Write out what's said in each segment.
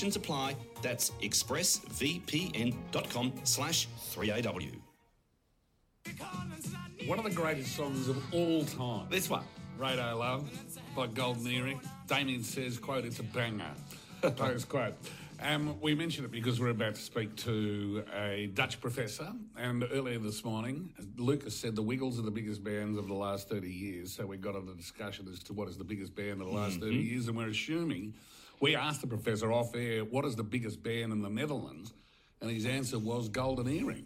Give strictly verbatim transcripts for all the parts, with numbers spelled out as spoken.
apply. That's expressvpn.com slash 3AW. One of the greatest songs of all time. This one. Radio Love by Golden Earring. Damien says, quote, it's a banger. Close quote. Um, we mentioned it because we're about to speak to a Dutch professor, and earlier this morning, Lucas said the Wiggles are the biggest bands of the last thirty years, so we got into a discussion as to what is the biggest band of the last mm-hmm. thirty years, and we're assuming, we asked the professor off air, what is the biggest band in the Netherlands, and his answer was Golden Earring.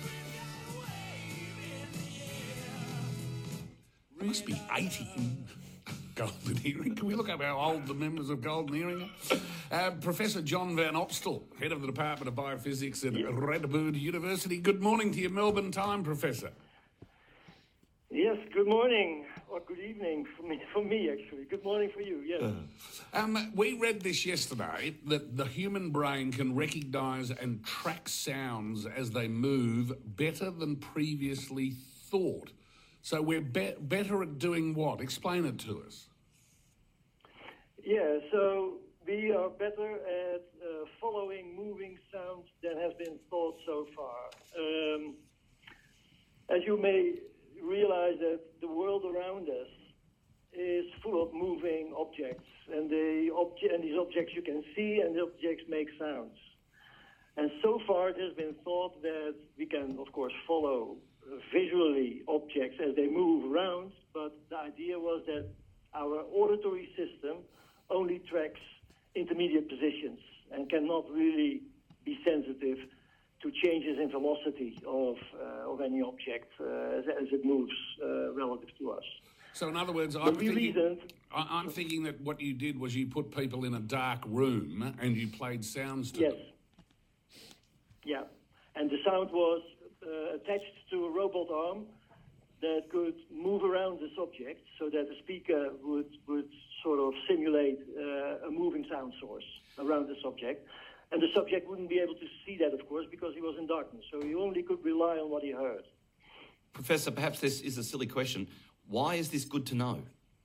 There must be eighty. Golden Earring. Can we look up how old the members of Golden Earring are? Uh, Professor John Van Opstal, Head of the Department of Biophysics at yes. Radboud University. Good morning to you, Melbourne time, Professor. Yes, good morning, or good evening for me, for me actually. Good morning for you, yes. Uh, um, we read this yesterday, that the human brain can recognise and track sounds as they move better than previously thought. So we're be- better at doing what? Explain it to us. Yeah, so we are better at uh, following moving sounds than has been thought so far. Um, as you may realize that the world around us is full of moving objects, and, the obje- and these objects you can see, and the objects make sounds. And so far it has been thought that we can, of course, follow visually objects as they move around, but the idea was that our auditory system only tracks intermediate positions and cannot really be sensitive to changes in velocity of uh, of any object uh, as, as it moves uh, relative to us. So in other words, I'm thinking, I'm thinking that what you did was you put people in a dark room and you played sounds to yes. them. Yeah, and the sound was uh, attached to a robot arm that could move around the subject so that the speaker would, would sort of simulate uh, a moving sound source around the subject. And the subject wouldn't be able to see that, of course, because he was in darkness. So he only could rely on what he heard. Professor, perhaps this is a silly question. Why is this good to know?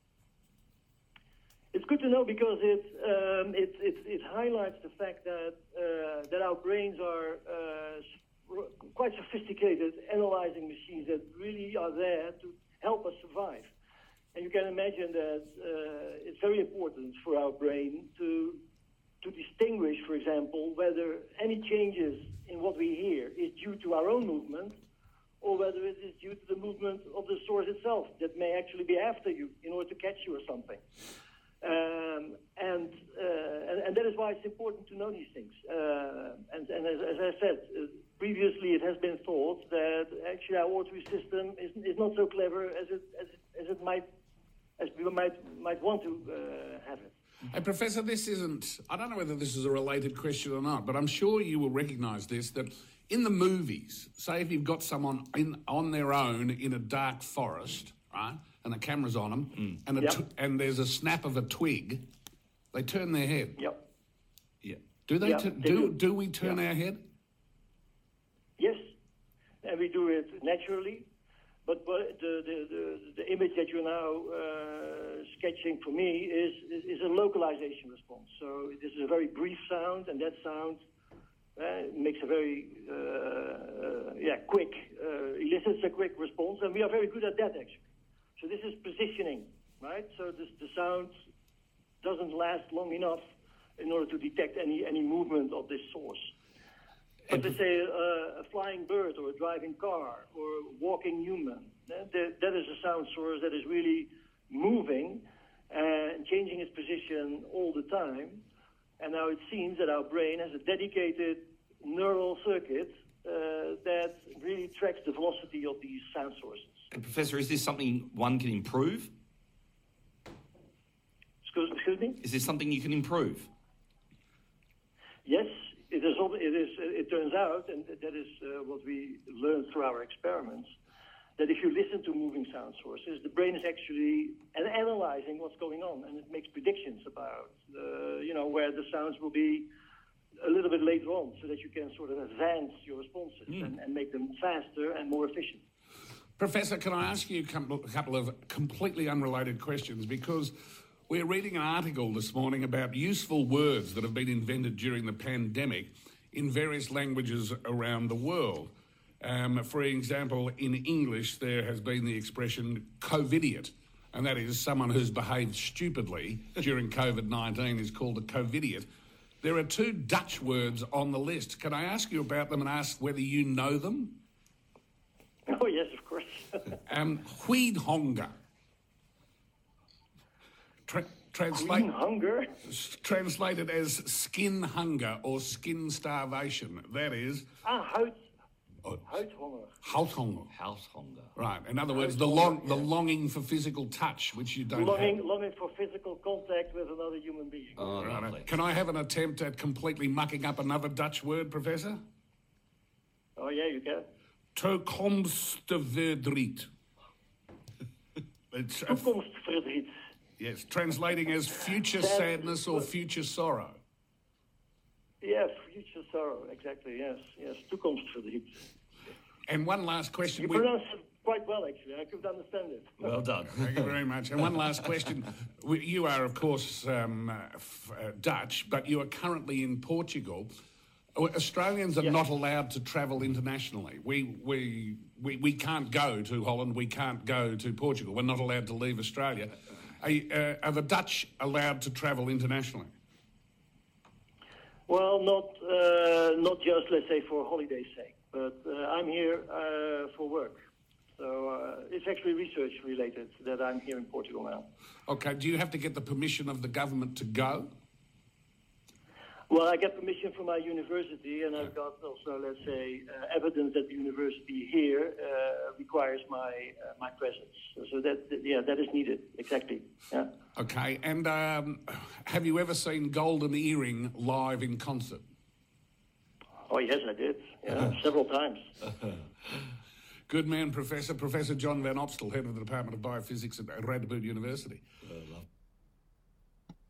It's good to know because it um, it, it, it highlights the fact that uh, that our brains are uh, quite sophisticated analyzing machines that really are there to help us survive. And you can imagine that uh, it's very important for our brain to to distinguish, for example, whether any changes in what we hear is due to our own movement or whether it is due to the movement of the source itself that may actually be after you in order to catch you or something. Um, and, uh, and and that is why it's important to know these things. Uh, and and as, as I said, uh, previously it has been thought that actually our auditory system is is not so clever as it as it, as it might as people might might want to uh, have it. Hey, Professor, this isn't, I don't know whether this is a related question or not, but I'm sure you will recognise this, that in the movies, say if you've got someone in, on their own in a dark forest, right, and the camera's on them, mm. and, a yep. tw- and there's a snap of a twig, they turn their head. Yep. Yeah. Do they, yep, t- they do, do. do we turn yep. our head? Yes, and we do it naturally. But, but the, the, the, the image that you're now uh, sketching for me is, is, is a localization response. So this is a very brief sound, and that sound uh, makes a very uh, uh, yeah quick, uh, elicits a quick response, and we are very good at that actually. So this is positioning, right? So this, the sound doesn't last long enough in order to detect any, any movement of this source. But to say uh, a flying bird or a driving car or a walking human, that, that is a sound source that is really moving and changing its position all the time. And now it seems that our brain has a dedicated neural circuit uh, that really tracks the velocity of these sound sources. And Professor, is this something one can improve? Excuse, excuse me? Is this something you can improve? Yes. It is. It is. It turns out, and that is uh, what we learned through our experiments, that if you listen to moving sound sources, the brain is actually analyzing what's going on, and it makes predictions about, uh, you know, where the sounds will be a little bit later on, so that you can sort of advance your responses mm. and, and make them faster and more efficient. Professor, can I ask you a couple of completely unrelated questions? Because We're reading an article this morning about useful words that have been invented during the pandemic in various languages around the world. Um, for example, in English, there has been the expression COVIDiot, and that is someone who's behaved stupidly during COVID nineteen is called a COVIDiot. There are two Dutch words on the list. Can I ask you about them and ask whether you know them? Oh, yes, of course. um, Huidhonger. Tra- translate, hunger? Translated as skin hunger or skin starvation. That is... Ah, huid, oh, huidhonger. Houthonger. House hunger. Right. In other words, the long, the longing for physical touch, which you don't Longing, have. longing for physical contact with another human being. Oh, Right. lovely. Can I have an attempt at completely mucking up another Dutch word, Professor? Oh, yeah, you can. Toekomstverdriet. It's, uh, Toekomstverdriet. yes, translating as future sadness or future sorrow. Yeah, future sorrow, exactly, yes. Yes, toekomstverdriet. And one last question. You We- pronounce it quite well, actually. I could understand it. Well done. Thank you very much. And one last question. We- You are, of course, um, uh, f- uh, Dutch, but you are currently in Portugal. Uh, Australians are Yes. not allowed to travel internationally. We, we, we, we can't go to Holland. We can't go to Portugal. We're not allowed to leave Australia. Are, you- uh, are the Dutch allowed to travel internationally? Well, not uh, not just, let's say, for holiday's sake, but uh, I'm here uh, for work. So uh, it's actually research related that I'm here in Portugal now. Okay, do you have to get the permission of the government to go? Well, I get permission from my university, and I've got also, let's say, uh, evidence that the university here uh, requires my uh, my presence. So that, that, yeah, that is needed, exactly. Yeah. Okay, and um, have you ever seen Golden Earring live in concert? Oh, yes, I did. Yeah, several times. Good man, Professor. Professor John Van Opstal, head of the Department of Biophysics at Radboud University. Uh, love-